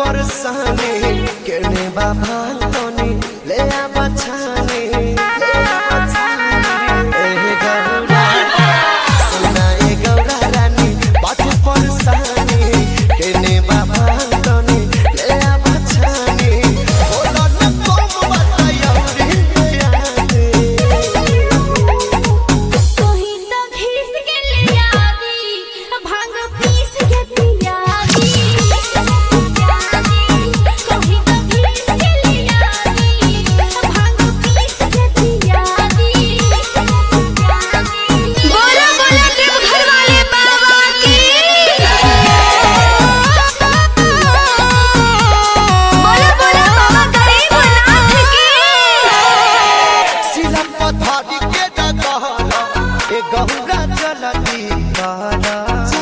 परसाने केने बाबा तोनी ले आ बछाने ए गौरा सुना ए गौरा रानी बात परसाने केने बाबा तोनी ले आ बछाने बोलो न तुम बतायो रे याद कोही तो घिस के ले आदी भांग पीस के पिया दी कोही तो घिस के ले आदी भांग पीस के पिया दी बोलो बोलो देव घर वाले बाबा की बोलो बोलो बाबा गरीबनाथ की सिला पथारी के डगहरा ए गौरा चलती तारा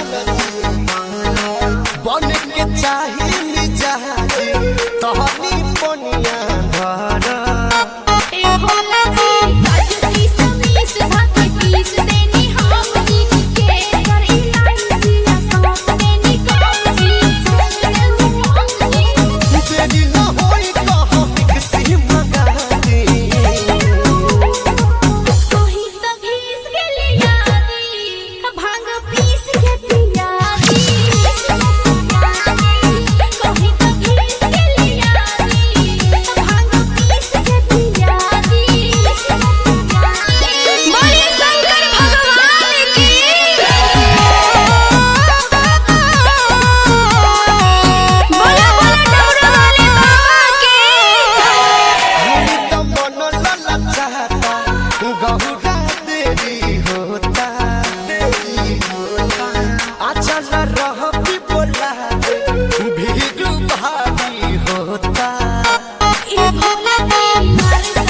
बन के चाहिए जहाजी तहनी पनिया धारा ए भोला जी काजू पीस पीस भाके पीस देनी हम जी के कर इलायची सौंफ देनी कम जी तेरी न होई कहो किसी मगाती कोही तो घिस के ले आदी भांग पीस के पिया दी कोही तो घिस के ले आदी भांग पीस के पिया दी बोले शंकर भगवान की बोला बोला डमरू वाले बाबा के हरी तो मन लला चाहता गौरा देरी होता अचल रह भी बोला भीड़ भारी होता ए भोला जी मार